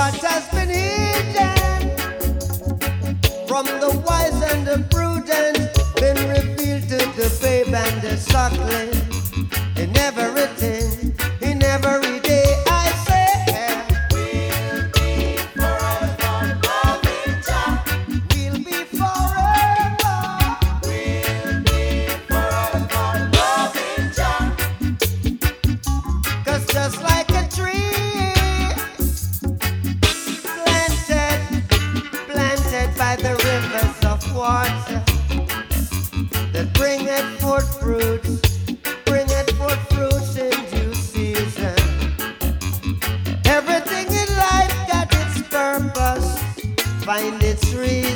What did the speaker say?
what has been hidden from the wise and the prudent been revealed to the babe and the suckling. In everything, in every day, I say, we'll be forever loving Jah. We'll be forever. We'll be forever loving Jah. 'Cause just like a tree planted by the rivers of water that bringeth forth fruits in due season. Everything in life got its purpose, find its reason.